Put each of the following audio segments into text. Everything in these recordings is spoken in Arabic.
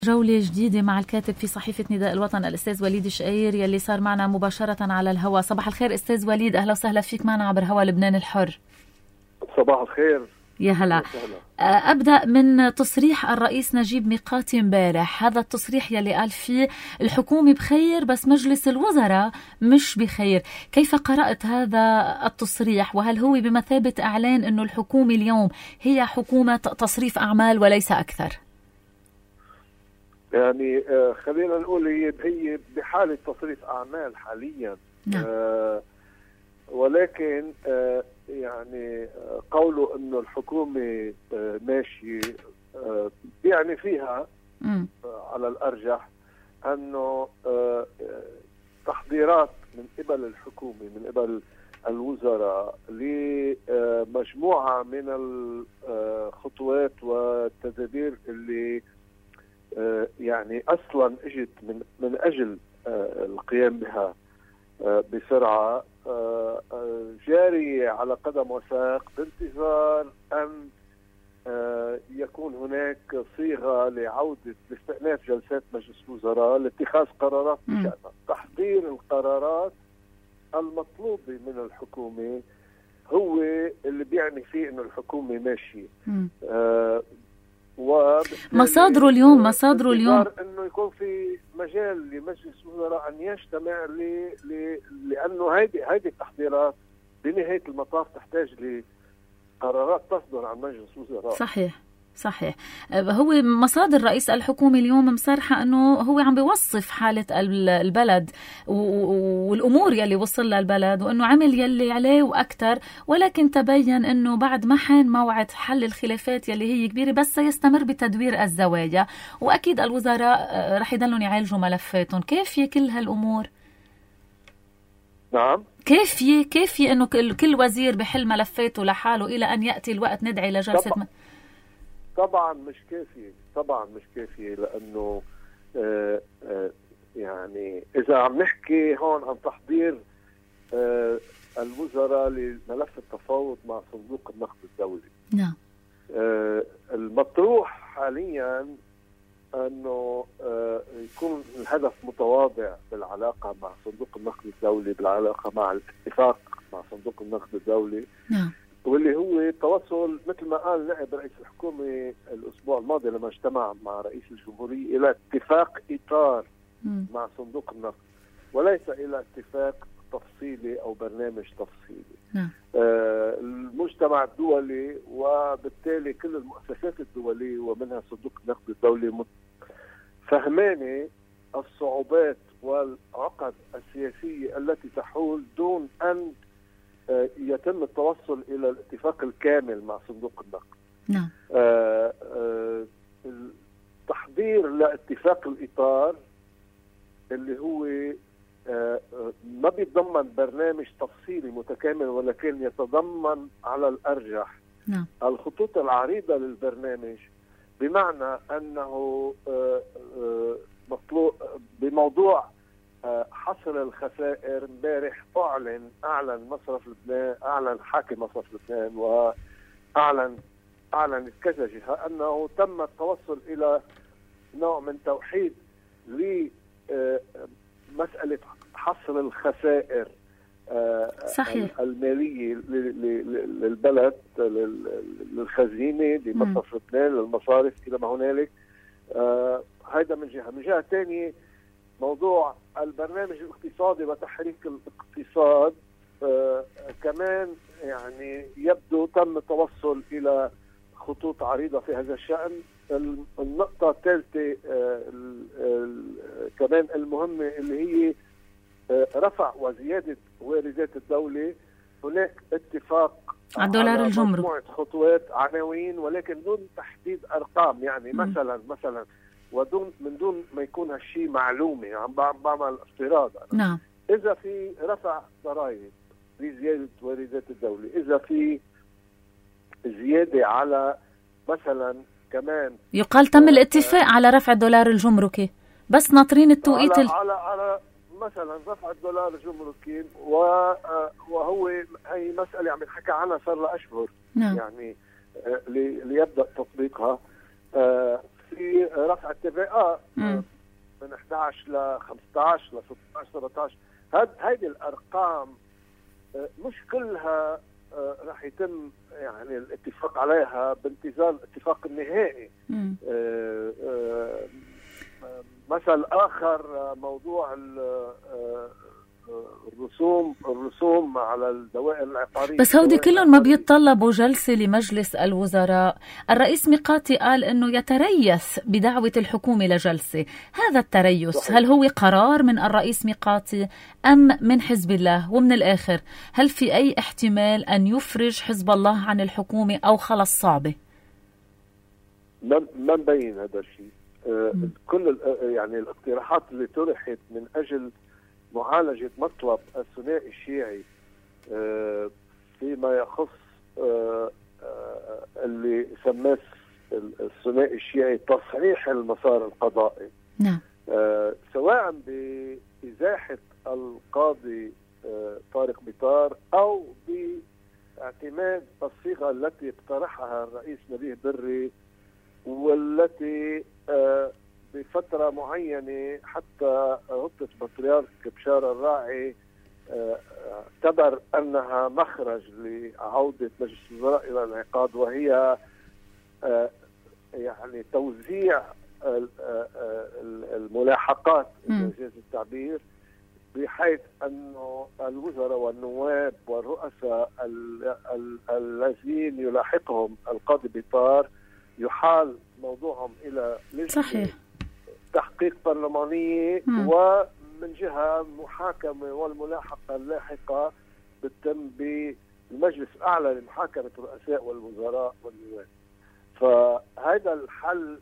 جولة جديدة مع الكاتب في صحيفة نداء الوطن الأستاذ وليد شقير يلي صار معنا مباشرة على الهواء. صباح الخير أستاذ وليد، أهلا وسهلا فيك معنا عبر هوا لبنان الحر. صباح الخير. يا هلا. أبدأ من تصريح الرئيس نجيب ميقاتي امبارح، هذا التصريح يلي قال فيه الحكومة بخير بس مجلس الوزراء مش بخير. كيف قرأت هذا التصريح، وهل هو بمثابة إعلان أنه الحكومة اليوم هي حكومة تصريف أعمال وليس أكثر؟ يعني خلينا نقول هي بحالة تصريف أعمال حاليا. نعم. ولكن يعني قوله أنه الحكومة ماشي يعني فيها على الأرجح أنه تحضيرات من قبل الحكومة من قبل الوزراء لمجموعة من الخطوات والتدابير اللي يعني أصلا اجت من أجل القيام بها بسرعة، جارية على قدم وساق بانتظار أن يكون هناك صيغة لعودة لاستئناف جلسات مجلس الوزراء لاتخاذ قرارات بشأنها. تحضير القرارات المطلوبة من الحكومة هو اللي بيعني فيه إنه الحكومة ماشية. مصادره اليوم انه يكون في مجال لمجلس الوزراء ان يجتمع لانه هيدي التحضيرات بنهايه المطاف تحتاج لقرارات تصدر عن مجلس الوزراء. صحيح. هو مصادر رئيس الحكومة اليوم مصرحة أنه هو عم بيوصف حالة البلد والأمور يلي وصل للبلد، وأنه عمل يلي عليه وأكتر، ولكن تبين أنه بعد ما حان موعد حل الخلافات يلي هي كبيرة بس سيستمر بتدوير الزوايا، وأكيد الوزراء رح يعالجوا ملفاتهم. كيف كل هالأمور؟ نعم. كيف أنه كل وزير بحل ملفاته لحاله إلى أن يأتي الوقت ندعي لجلسة طبعا مش كافية لأنه يعني إذا عم نحكي هون عن تحضير الوزراء لملف التفاوض مع صندوق النقد الدولي. نعم. المطروح حاليا أنه يكون الهدف متواضع بالعلاقة مع صندوق النقد الدولي، بالعلاقة مع الاتفاق مع صندوق النقد الدولي. نعم. واللي هو التوصل مثل ما قال نائب رئيس الحكومة الأسبوع الماضي لما اجتمع مع رئيس الجمهورية إلى اتفاق إطار مع صندوق النقد، وليس إلى اتفاق تفصيلي أو برنامج تفصيلي. المجتمع الدولي وبالتالي كل المؤسسات الدولية ومنها صندوق النقد الدولي فهمانة الصعوبات والعقد السياسية التي تحول دون أن يتم التوصل إلى الاتفاق الكامل مع صندوق النقد. نعم. تحضير لاتفاق الإطار اللي هو ما بيتضمن برنامج تفصيلي متكامل، ولكن يتضمن على الأرجح نعم الخطوط العريضة للبرنامج، بمعنى أنه مطلوب بموضوع حصر الخسائر. امبارح أعلن مصرف لبنان، أعلن حاكم مصرف لبنان أعلن كذا جهة أنه تم التوصل إلى نوع من توحيد لمسألة حصر الخسائر صحيح. المالية للبلد، للخزينة، لمصرف لبنان، للمصارف إلى ما هنالك. هذا من جهة. من جهة ثانية موضوع البرنامج الاقتصادي وتحريك الاقتصاد كمان يعني يبدو تم التوصل إلى خطوط عريضة في هذا الشأن. النقطة الثالثة كمان المهمة اللي هي رفع وزيادة واردات الدولة. هناك اتفاق على الدولار الجمرك، مجموعة خطوات عناوين ولكن دون تحديد أرقام. يعني مثلا من دون ما يكون هالشيء معلومة، عم بعمل افتراض. نعم. إذا في رفع ضرائب لزيادة واردات الدولة، إذا في زيادة على مثلا كمان يقال تم الاتفاق على رفع الدولار الجمركي، بس ناطرين التوقيت على مثلا رفع الدولار الجمركي، وهو هي مسألة عم ينحكى عنها صار لها أشهر. نعم. يعني ليبدأ تطبيقها. في رفع التي من 11 ل 15 ل 16 17. هذه الارقام مش كلها راح يتم يعني الاتفاق عليها بانتظار الاتفاق النهائي. مثل اخر موضوع الرسوم على الدوائر العقارية. بس هودي كلهم ما بيتطلبوا جلسة لمجلس الوزراء. الرئيس ميقاتي قال انه يتريث بدعوة الحكومة لجلسة. هذا التريث صحيح. هل هو قرار من الرئيس ميقاتي ام من حزب الله؟ ومن الاخر هل في اي احتمال ان يفرج حزب الله عن الحكومة او خلص صعبة؟ ما مبين هذا الشيء. كل يعني الاقتراحات اللي طرحت من اجل معالجة مطلب الثنائي الشيعي فيما يخص اللي سماه الثنائي الشيعي تصحيح المسار القضائي. نعم. سواء بإزاحة القاضي طارق بيطار أو باعتماد الصيغة التي اقترحها الرئيس نبيه بري، والتي بفترة معينة حتى غطة بطريرك بشار الراعي اعتبر أنها مخرج لعودة مجلس الوزراء إلى الانعقاد، وهي يعني توزيع الملاحقات إنجاز التعبير، بحيث أنه الوزراء والنواب والرؤساء الذين يلاحقهم القاضي بيطار يحال موضوعهم إلى صحيح تحقيق برلمانية، ومن جهة محاكمة والملاحقة اللاحقة بتتم بالمجلس الأعلى لمحاكمة الرؤساء والوزراء والنواب. فهذا الحل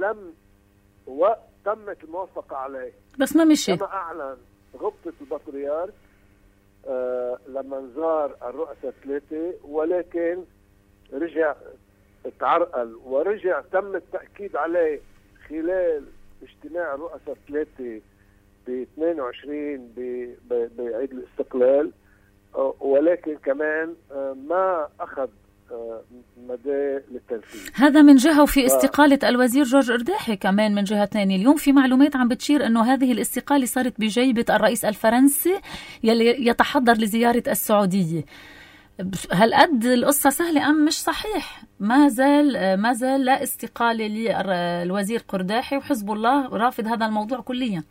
تمت الموافقة عليه، بس ما مشي كما أعلن غبطة البطريرك لما زار الرؤساء 3، ولكن رجع تعرقل ورجع تم التأكيد عليه خلال اجتماع الرؤساء 3 ب 22 بعيد الاستقلال، ولكن كمان ما أخذ مدى للتنفيذ. هذا من جهة، وفي استقالة الوزير جورج إرداحي كمان من جهة ثانية. اليوم في معلومات عم بتشير أنه هذه الاستقالة صارت بجيبة الرئيس الفرنسي يلي يتحضر لزيارة السعودية. هل قد القصة سهلة أم مش صحيح؟ ما زال لا استقالة للوزير قرداحي، وحزب الله رافض هذا الموضوع كليا.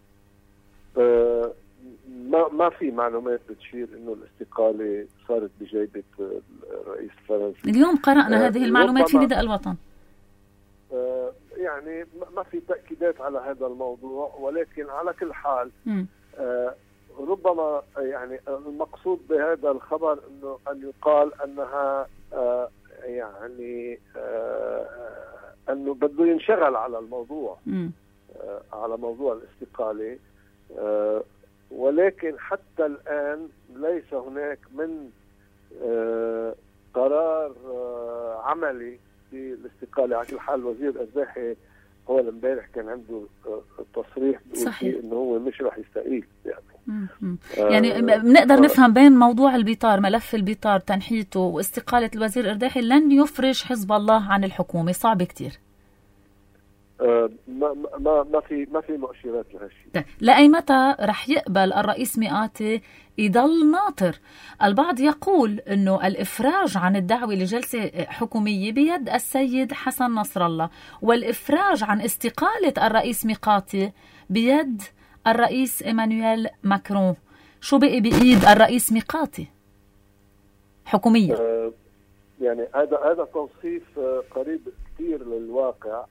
ما في معلومات بتشير انه الاستقالة صارت بجيبة الرئيس الفرنسي. اليوم قرأنا هذه المعلومات في نداء الوطن. يعني ما في تأكيدات على هذا الموضوع، ولكن على كل حال ربما يعني المقصود بهذا الخبر انه ان يقال انها يعني انه بده ينشغل على الموضوع، على موضوع الاستقالة، ولكن حتى الآن ليس هناك من قرار عملي في الاستقالة. على كل حال وزير الزاحي هو امبارح كان عنده تصريح انه هو مش راح يستقيل يعني بنقدر نفهم بين موضوع البيطار، ملف البيطار تنحيته واستقالة الوزير إرداحي لن يفرج حزب الله عن الحكومة. صعب كتير. ما في مؤشرات لهالشيء. لأي متى رح يقبل الرئيس ميقاتي يضل ناطر؟ البعض يقول أنه الإفراج عن الدعوة لجلسة حكومية بيد السيد حسن نصر الله، والإفراج عن استقالة الرئيس ميقاتي بيد الرئيس إيمانويل ماكرون. شو بقي بإيد الرئيس ميقاتي حكومية؟ يعني هذا توصيف قريب كثير للواقع،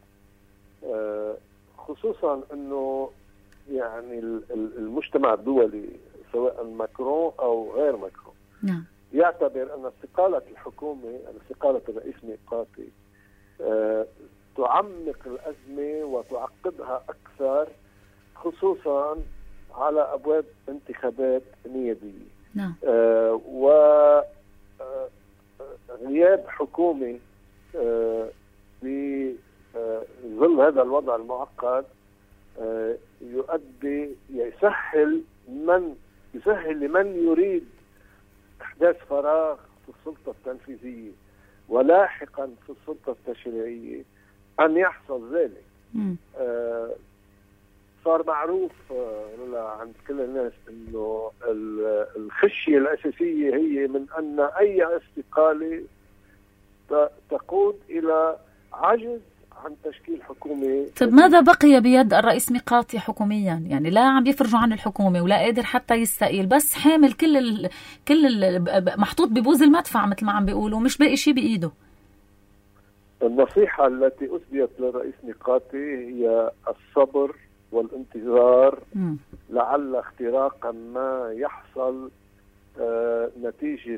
خصوصا انه يعني المجتمع الدولي سواء ماكرون او غير ماكرون يعتبر ان استقالة الحكومة، استقالة الرئيس ميقاتي تعمق الأزمة وتعقدها أكثر، خصوصا على أبواب انتخابات نيابية. وغياب حكومة بظل هذا الوضع المعقد يسهل لمن يريد إحداث فراغ في السلطة التنفيذية ولاحقا في السلطة التشريعية أن يحصل ذلك. صار معروف عند كل الناس أنه الخشية الأساسية هي من أن أي استقالة تقود إلى عجز عن تشكيل حكومة. طيب ماذا بقي بيد الرئيس ميقاتي حكوميا؟ يعني لا عم بيفرجوا عن الحكومة ولا قادر حتى يستقيل، بس حامل كل محطوط ببوز المدفع مثل ما عم بيقولوا، مش باقي شيء بإيده. النصيحة التي أسديت للرئيس ميقاتي هي الصبر والانتظار لعل اختراقا ما يحصل نتيجة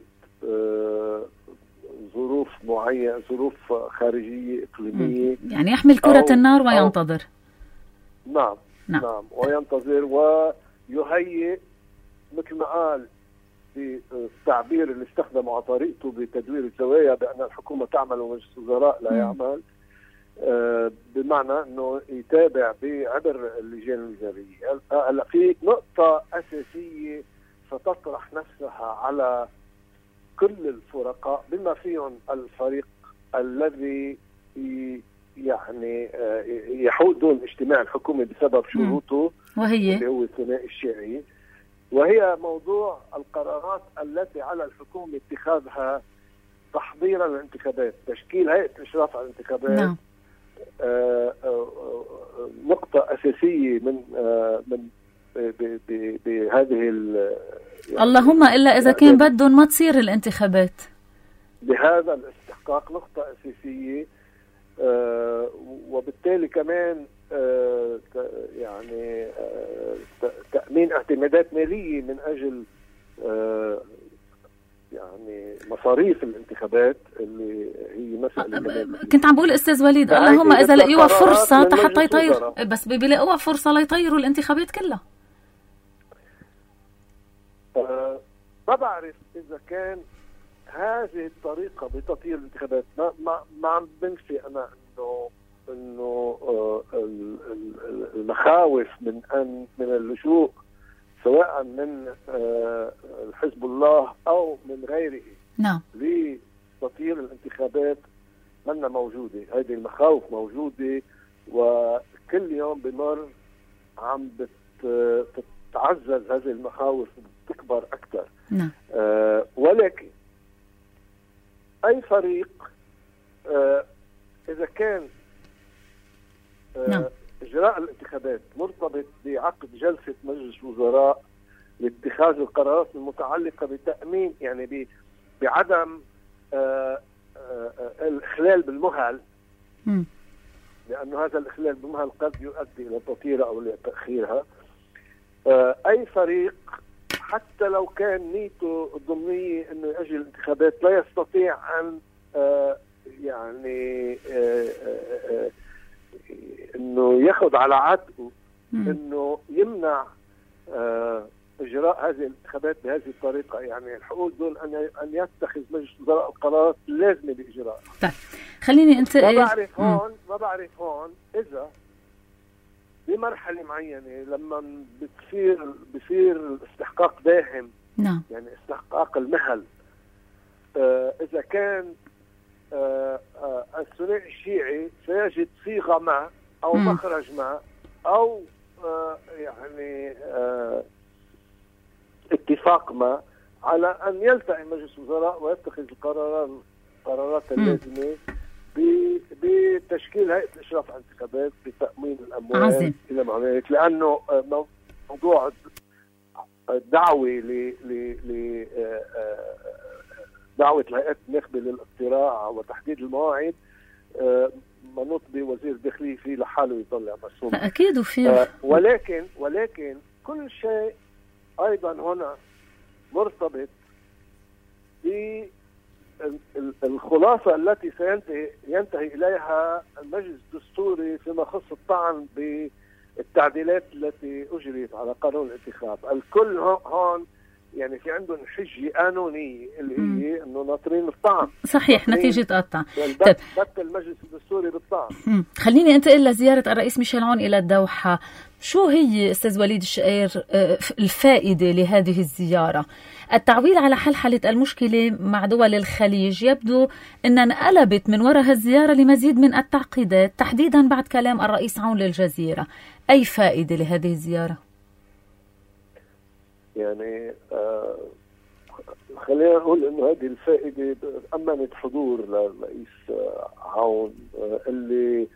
ظروف معينة، ظروف خارجية إقليمية. يعني يحمل كرة النار وينتظر. نعم وينتظر ويهيئ مثل ما قال في التعبير اللي استخدمه على طريقته بتدوير الزوايا بأن الحكومة تعمل ومجلس الوزراء لا يعمل، بمعنى أنه يتابع بعبر اللجان الوزارية. هلا في نقطة أساسية ستطرح نفسها على كل الفرقاء بما فيهم الفريق الذي يعني يحول دون اجتماع الحكومة بسبب شروطه، وهي اللي هو الثنائي الشيعي، وهي موضوع القرارات التي على الحكومة اتخاذها تحضيرا للانتخابات، تشكيل هيئة الإشراف على الانتخابات. نعم. نقطة أساسية من بهذه يعني اللهم إلا إذا كان بدهم ما تصير الانتخابات. بهذا الاستحقاق نقطة أساسية، وبالتالي كمان يعني تأمين اعتمادات مالية من أجل يعني مصاريف الانتخابات اللي هي مسألة. كنت عم بقول أستاذ وليد اللهم إذا لقيوها فرصة حتى يطير، بس بيلاقوها فرصة ليطيروا الانتخابات كلها. ما بعرف إذا كان هذه الطريقة بتطير الانتخابات. ما عم بنفي أنا إنه المخاوف من اللجوء سواء من حزب الله أو من غيره نعم لتطير الانتخابات منا موجودة. هذه المخاوف موجودة وكل يوم بمر عم بتتعزز هذه المخاوف وبتكبر أكثر. نعم. ولكن أي فريق إذا كان نعم. إجراء الانتخابات مرتبط بعقد جلسة مجلس وزراء لاتخاذ القرارات المتعلقة بتأمين يعني بعدم الإخلال بالمهل، لأنه هذا الإخلال بالمهل قد يؤدي إلى تطييرها أو لتأخيرها. أي فريق حتى لو كان نيته الضمنية أنه يأجل الانتخابات لا يستطيع أن يعني أنه يأخذ على عاتقه أنه يمنع إجراء هذه الانتخابات بهذه الطريقة. يعني الحقوق دول أن يتخذ مجلس وزراء القرارات اللازمة بإجراء. طيب خليني أنت ما بعرف هون إذا بمرحلة معينة لما بصير الاستحقاق داهم. نعم. يعني استحقاق المهل، إذا كان الثنائي الشيعي سيجد صيغة ما أو مخرج ما أو يعني اتفاق ما على أن يلتقي مجلس وزراء ويتخذ القرارات اللازمة بتشكيل هيئة الإشراف على الانتخابات بتأمين الأموال إلى ما هنالك. لأنه موضوع الدعوة دعوة الهيئات الناخبة للاقتراع وتحديد المواعيد منوط بوزير الداخلية فيه لحاله يطلع مرسوم أكيد وفيه. ولكن كل شيء أيضا هنا مرتبط بالخلاصة التي ينتهي إليها المجلس الدستوري فيما يخص الطعن بالتعديلات التي أجريت على قانون الانتخاب. الكل هون يعني في عندهم حجة قانونية اللي هي انه ناطرين الطعن. صحيح، نتيجة قطع بت المجلس الدستوري بالطعن. خليني انتقل لزيارة الرئيس ميشيل عون إلى الدوحة. شو هي أستاذ وليد الشقير الفائدة لهذه الزيارة؟ التعويل على حلحلة المشكلة مع دول الخليج يبدو أنها انقلبت من وراء هالزيارة لمزيد من التعقيدات، تحديدا بعد كلام الرئيس عون للجزيرة. أي فائدة لهذه الزيارة؟ يعني خلينا نقول انه هذه الفائده امنت حضور للرئيس عون اللي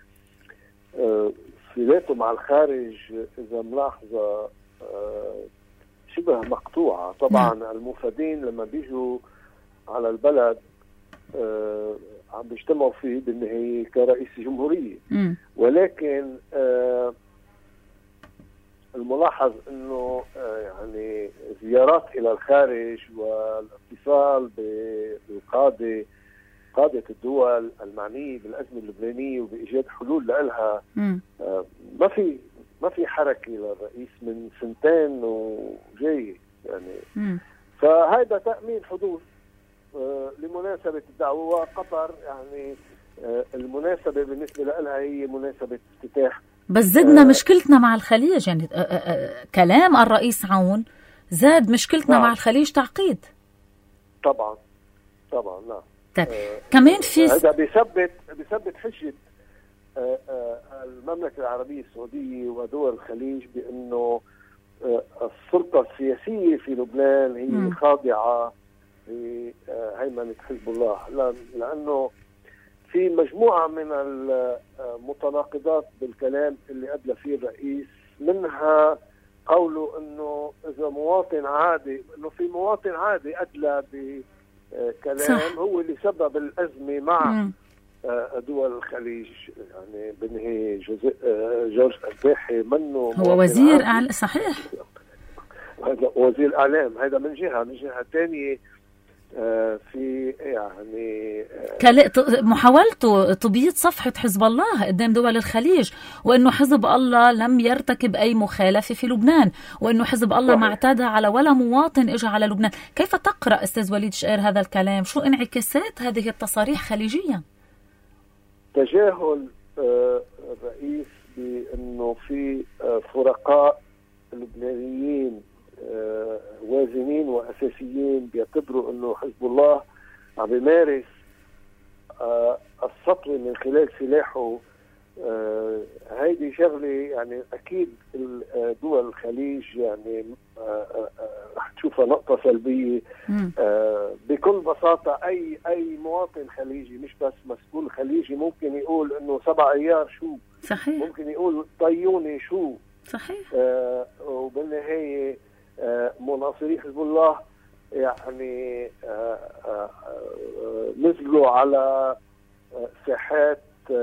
صلته مع الخارج اذا ملاحظه شبه مقطوعه. طبعا المفادين لما بيجوا على البلد عم بيجتمعوا فيه بالنهايه كرئيس جمهوريه، ولكن الملاحظ انه يعني زيارات الى الخارج والاتصال قادة الدول المعنية بالأزمة اللبنانية وبإيجاد حلول لها ما في حركة للرئيس من 2 سنين وجاي يعني. فهذا تأمين حضور لمناسبة الدعوة. وقطر يعني المناسبة بالنسبة لها هي مناسبة افتتاح. بس زدنا مشكلتنا مع الخليج، يعني كلام الرئيس عون زاد مشكلتنا مع الخليج تعقيد. طبعا لا. كمان في هذا بيثبت حجة المملكة العربية السعودية ودول الخليج بأنه السلطة السياسية في لبنان هي خاضعة لهيمنة حزب الله، لأنه في مجموعة من المتناقضات بالكلام اللي أدلى فيه الرئيس، منها قوله أنه إذا مواطن عادي، أنه في مواطن عادي أدلى بكلام هو اللي سبب الأزمة مع دول الخليج. يعني بالنهاية جورج الباحي منه هو وزير صحيح، هذا وزير إعلام. هذا من جهة ثانية في يعني محاولته تبييض صفحة حزب الله قدام دول الخليج، وأنه حزب الله لم يرتكب أي مخالفة في لبنان، وأنه حزب الله ما اعتدى على ولا مواطن إجا على لبنان. كيف تقرأ أستاذ وليد شقير هذا الكلام؟ شو انعكاسات هذه التصاريح خليجيا؟ تجاهل الرئيس بأنه في فرقاء لبنانيين وازنين وأساسيين بيعتبروا أنه حزب الله عم يمارس السطوة من خلال سلاحه. هيدي شغلة يعني أكيد دول الخليج يعني رح تشوفها نقطة سلبية. بكل بساطة أي مواطن خليجي مش بس مسؤول خليجي ممكن يقول أنه 7 أيار شو، صحيح، ممكن يقول طيوني شو، صحيح. وبالنهاية مناصري حزب الله يعني نزلوا على ساحات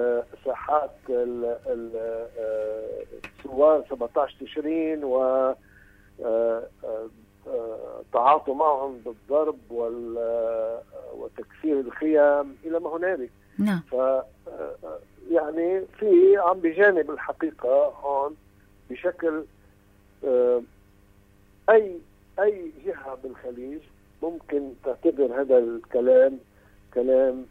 الثوار 17 تشرين تعاطوا معهم بالضرب وتكسير الخيام إلى ما هنالك. نعم. يعني في عم بجانب الحقيقة هون بشكل أي جهة بالخليج ممكن تعتبر هذا الكلام كلام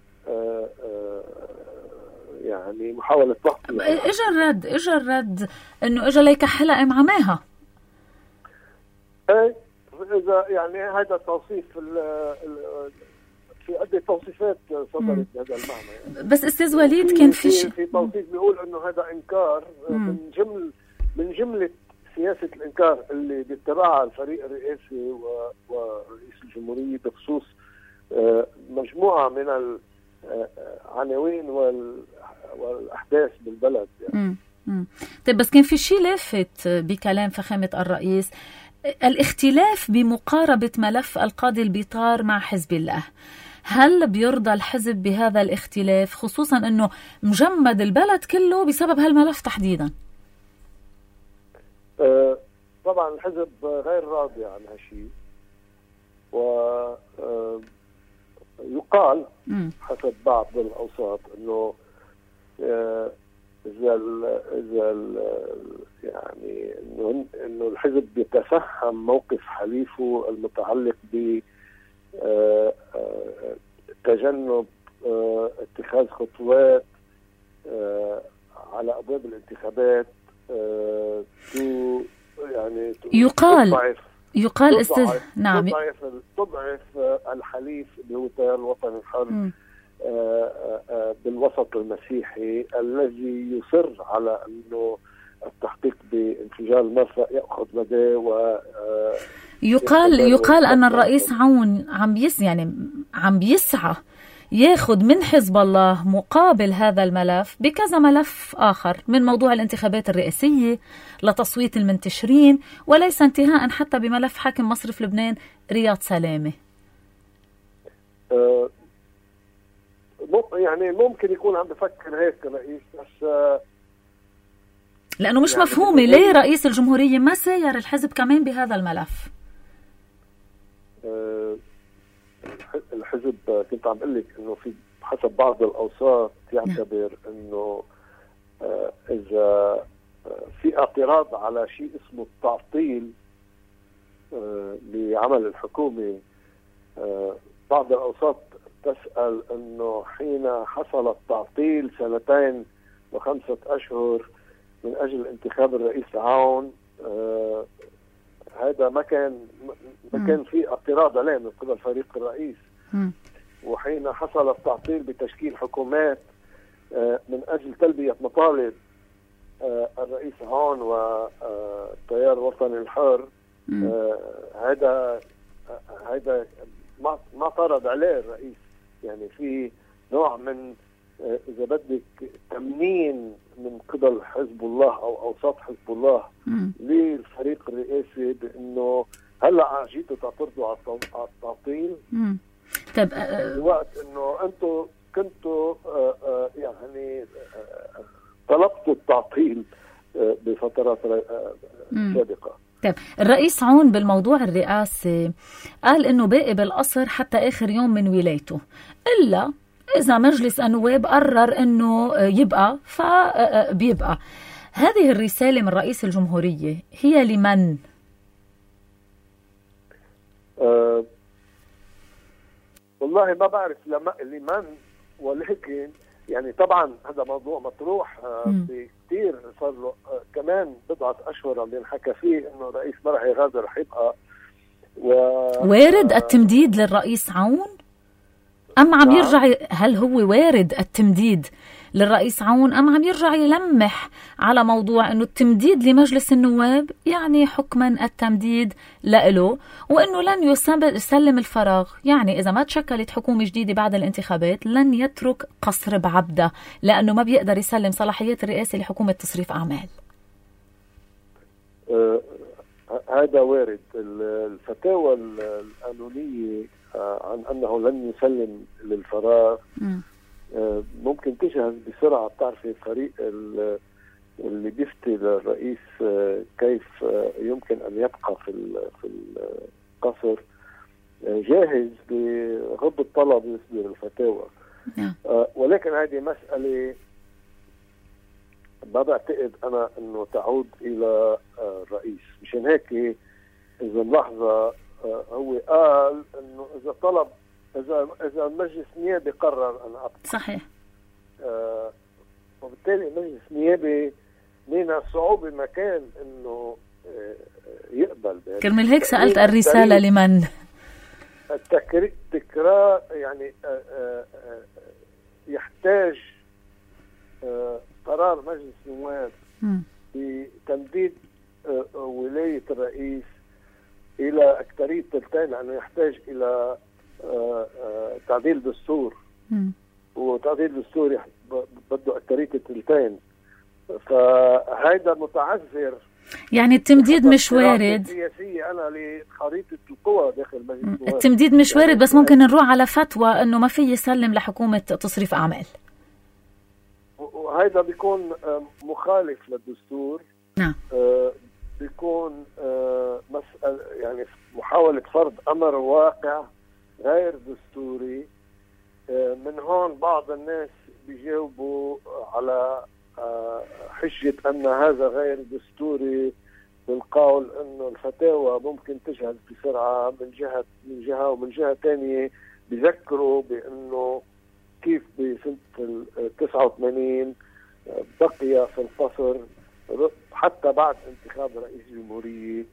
يعني محاولة ضغط. اجى الرد انه اجى ليكحلها ام عماها. اذا يعني هذا التوصيف في عدة توصيفات صدرت بهذا المعنى يعني. بس استاذ وليد كان في توصيف بيقول انه هذا انكار من جملة سياسة الإنكار اللي بيتبعها الفريق الرئاسي ورئيس الجمهورية بخصوص مجموعة من العناوين والأحداث بالبلد يعني. طيب بس كان في شيء لافت بكلام فخامة الرئيس، الاختلاف بمقاربة ملف القاضي البيطار مع حزب الله. هل بيرضى الحزب بهذا الاختلاف، خصوصا أنه مجمد البلد كله بسبب هالملف تحديدا؟ طبعا الحزب غير راضي عن هالشيء، ويقال حسب بعض الأوساط انه اذا يعني انه الحزب يتفهم موقف حليفه المتعلق ب تجنب اتخاذ خطوات على أبواب الانتخابات يعني يقال نعم تضعف الحليف اللي هو التيار الوطني الحر بالوسط المسيحي الذي يصر على أنه التحقيق بانفجار المرفأ يأخذ مدى يقال أن الرئيس عون عم بيسعى ياخد من حزب الله مقابل هذا الملف بكذا ملف آخر، من موضوع الانتخابات الرئاسية لتصويت المنتشرين، وليس انتهاء حتى بملف حاكم مصرف لبنان رياض سلامة. يعني ممكن يكون عم بفكر هيك رئيس، بس لأنه مش يعني مفهومة ليه رئيس الجمهورية ما سير الحزب كمان بهذا الملف. الحزب كنت عم قلك انه في حسب بعض الاوساط يعتبر انه اذا في اعتراض على شيء اسمه التعطيل لعمل الحكومة، بعض الاوساط تسأل انه حين حصل التعطيل 2 و5 أشهر من اجل انتخاب الرئيس عون، هذا ما كان في اعتراض عليه من قبل فريق الرئيس. وحين حصل التعطيل بتشكيل حكومات من اجل تلبية مطالب الرئيس عون والتيار الوطني الحر، هذا ما طرد عليه الرئيس. يعني في نوع من إذا بدك تمنين من قبل حزب الله أو أوساط حزب الله للفريق الرئاسي بأنه هلأ جيتوا تعترضوا على التعطيل. طيب الوقت أنه أنتوا كنتوا يعني طلبتوا التعطيل بفترات سابقة. طيب الرئيس عون بالموضوع الرئاسي قال إنه باقي بالقصر حتى آخر يوم من ولايته، إلا إذا مجلس النواب قرر أنه يبقى فبيبقى. هذه الرسالة من رئيس الجمهورية هي لمن؟ والله ما بعرف لمن، ولكن يعني طبعا هذا موضوع مطروح بكثير، صار له كمان بضعة أشهر عم ينحكى فيه إنه الرئيس ما رح يغادر، رح يبقى. وارد التمديد للرئيس عون؟ أم عم يرجع؟ هل هو وارد التمديد للرئيس عون أم عم يرجع يلمح على موضوع أنه التمديد لمجلس النواب يعني حكما التمديد لإله، وأنه لن يسلم الفراغ؟ يعني إذا ما تشكلت حكومة جديدة بعد الانتخابات لن يترك قصر بعبدة، لأنه ما بيقدر يسلم صلاحيات الرئاسة لحكومة تصريف أعمال. هذا وارد. الفتاوى القانونية عن أنه لن يسلم للفراغ ممكن تجهز بسرعة. بتعرفي الفريق اللي بيفتي للرئيس كيف يمكن أن يبقى في القصر جاهز بغض الطلب يصدر الفتاوى. ولكن هذه مسألة ما بعتقد أنا أنه تعود إلى الرئيس. مشان هيك إذا اللحظة هو قال انه اذا طلب اذا المجلس النيابي قرر ان ابقى، صحيح، وبالتالي المجلس النيابي من الصعوبة ما كان انه يقبل. كرمال هيك سألت الرسالة لمن؟ التكرار يعني يحتاج قرار مجلس النواب بتمديد ولاية الرئيس إلى أكثرية ثلثين، لأنه يحتاج إلى تعديل دستور، وتعديل دستور بده أكثرية الثلثين، فهذا متعذر. يعني التمديد مش وارد سياسية أنا لخريطة القوى داخل مجلس. التمديد مش وارد، بس ممكن نروح على فتوى أنه ما في يسلم لحكومة تصريف أعمال، وهذا بيكون مخالف للدستور. نعم. بيكون مسألة يعني محاولة فرض أمر واقع غير دستوري. من هون بعض الناس بيجاوبوا على حجة أن هذا غير دستوري بالقول انه الفتاوى ممكن تجهز بسرعه من جهه ومن جهه ثانيه بذكروا بانه كيف بسنه 89 بقي في القصر حتى بعد انتخاب رئيس الجمهوريه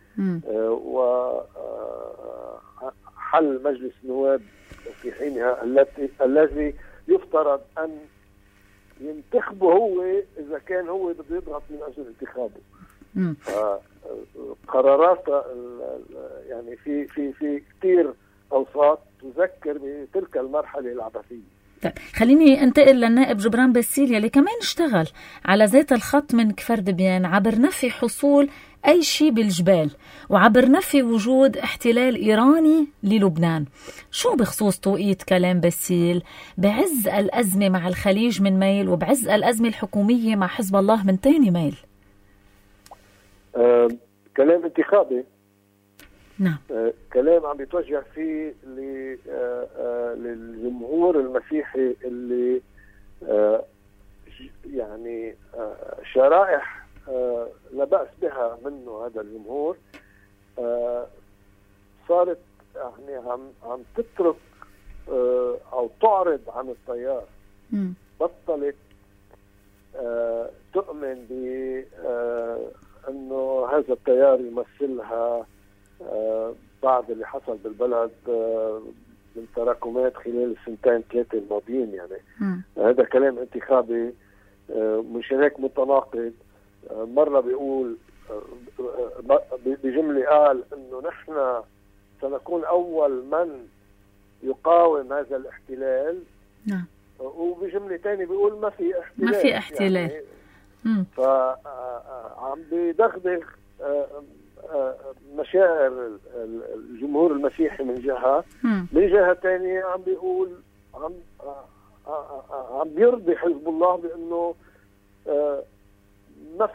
وحل مجلس النواب في حينها الذي يفترض ان ينتخبه هو اذا كان هو بده يضغط من اجل انتخابه. قرارات يعني في كثير اوساط تذكر بتلك المرحله العبثيه. طيب خليني انتقل للنائب جبران باسيل يلي كمان اشتغل على ذات الخط من كفر دبيان عبر نفي حصول أي شيء بالجبال وعبر نفي وجود احتلال إيراني للبنان. شو بخصوص توقيت كلام باسيل بعز الأزمة مع الخليج من ميل وبعز الأزمة الحكومية مع حزب الله من تاني ميل؟ كلام انتخابي. نعم. كلام عم بيتوجه فيه للجمهور المسيحي اللي يعني شرائح لا بأس بها منه هذا الجمهور صارت يعني عم تترك أو تعرض عن التيار. بطلت تؤمن بأنه هذا التيار يمثلها بعد اللي حصل بالبلد من تراكمات خلال السنتين ثلاثة الماضيين. يعني هذا كلام انتخابي مش هيك متناقض. مرة بيقول بجملة قال انه نحن سنكون اول من يقاوم هذا الاحتلال. نعم. وبجملة تانية بيقول ما في احتلال. يعني فعم بيدغدغ مشاعر الجمهور المسيحي من جهة. من جهة تانية عم بيقول عم بيرضي حزب الله بأنه ما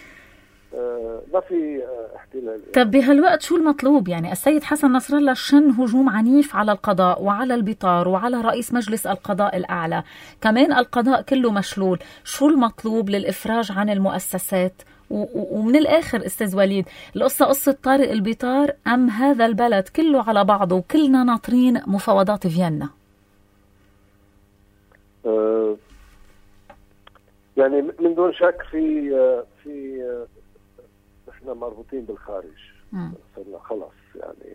في احتلال. طب بهالوقت شو المطلوب؟ يعني السيد حسن نصر الله شن هجوم عنيف على القضاء وعلى البطار وعلى رئيس مجلس القضاء الأعلى، كمان القضاء كله مشلول. شو المطلوب للإفراج عن المؤسسات؟ ومن الآخر أستاذ وليد، القصة قصة طارق البطار أم هذا البلد كله على بعضه وكلنا ناطرين مفاوضات فيينا؟ يعني من دون شك في نحن مربوطين بالخارج. صرنا خلص يعني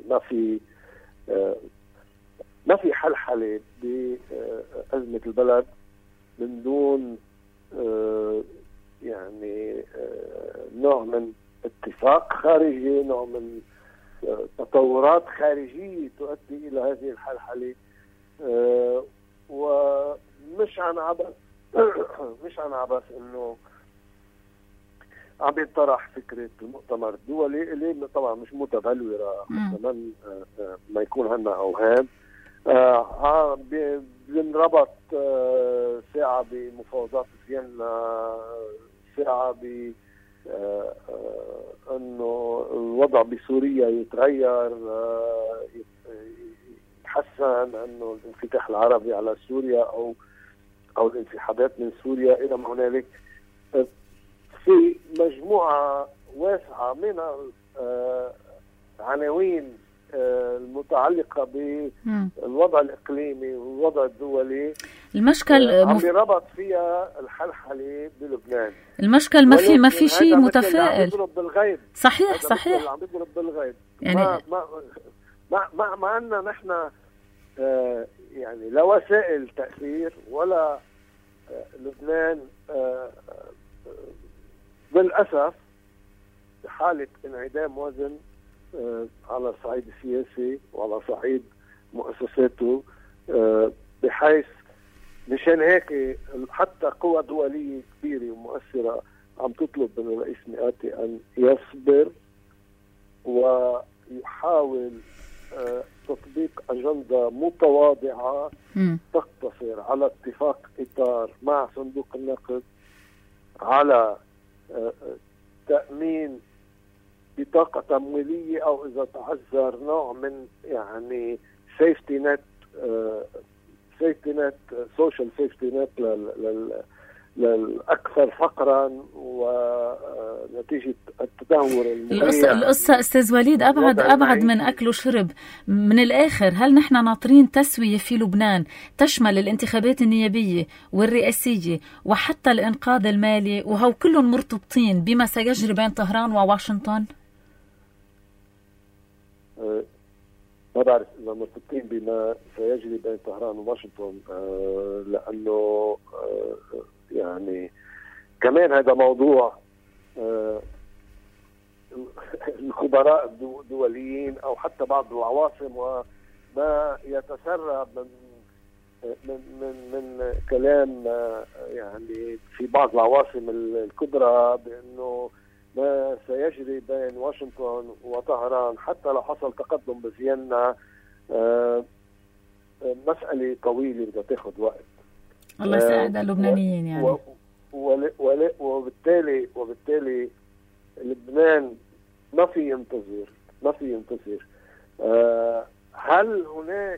ما في حلحلة بأزمة البلد من دون يعني نوع من اتفاق خارجي، نوع من تطورات خارجية تؤدي إلى هذه الحلحلة. ومش عن عبث إنه عم ينطرح فكرة المؤتمر الدولي اللي طبعا مش متبلورة كمان ما يكون عنا أوهام. بنربط ساعة بمفاوضات فيينا، ساعة انه الوضع بسوريا يتغير، يتحسن، انه الانفتاح العربي على سوريا او الانسحابات من سوريا الى ما هنالك. في مجموعة واسعة من العناوين المتعلقة بالوضع الإقليمي والوضع الدولي. المشكل عم يربط فيها الحلحلة بلبنان. المشكل ما في شيء متفائل. صحيح عم يضرب بالغيب. يعني ما عندنا نحن يعني لا وسائل تأثير ولا لبنان بالأسف بحالة انعدام وزن على الصعيد السياسي وعلى صعيد مؤسساته، بحيث مشان هيك حتى قوى دولية كبيرة ومؤثرة عم تطلب من الرئيس مئاتي أن يصبر ويحاول تطبيق أجندة متواضعة تقتصر على اتفاق إطار مع صندوق النقد على تأمين بطاقة تمويلية أو إذا تعذر نوع من يعني سوشيال سيفتي نت للأكثر فقرا ونتيجة التدهور المغير. القصة أستاذ وليد أبعد من أكل وشرب. من الآخر، هل نحن ناطرين تسوية في لبنان تشمل الانتخابات النيابية والرئاسية وحتى الإنقاذ المالي، وهو كلهم مرتبطين بما سيجري بين طهران وواشنطن؟ ما بعرف إذا مرتبطين بما سيجري بين طهران وواشنطن، لأنه يعني كمان هذا موضوع الخبراء الدوليين أو حتى بعض العواصم، وما يتسرب من كلام يعني في بعض العواصم الكبرى بأنه ما سيجري بين واشنطن وطهران حتى لو حصل تقدم بفيينا مسألة طويلة بدها تاخذ وقت. الله يساعد اللبنانيين يعني. وبالتالي لبنان ما في ينتظر. هل هناك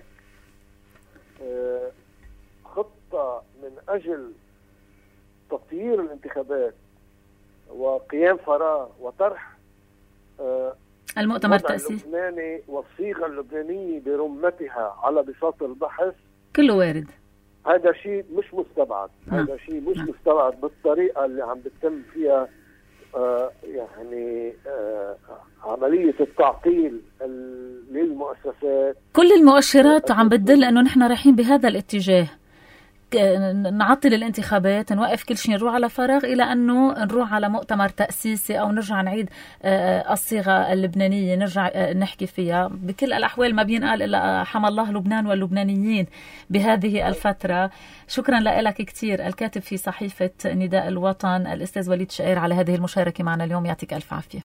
خطة من أجل تطوير الانتخابات وقيام فراغ وطرح المؤتمر التأسيسي اللبناني والصيغة اللبنانية برمتها على بساط البحث؟ كله وارد. هذا شيء مش مستبعد. هذا شيء مش مستبعد بالطريقة اللي عم بتتم فيها يعني عملية التعطيل للمؤسسات. كل المؤشرات عم بتدل أنه نحن رايحين بهذا الاتجاه، نعطل الانتخابات، نوقف كل شيء، نروح على فراغ إلى أنه نروح على مؤتمر تأسيسي أو نرجع نعيد الصيغة اللبنانية، نرجع نحكي فيها. بكل الأحوال ما بينقال إلا حمى الله لبنان واللبنانيين بهذه الفترة. شكرا لك كتير الكاتب في صحيفة نداء الوطن الأستاذ وليد شقير على هذه المشاركة معنا اليوم. يعطيك ألف عافية.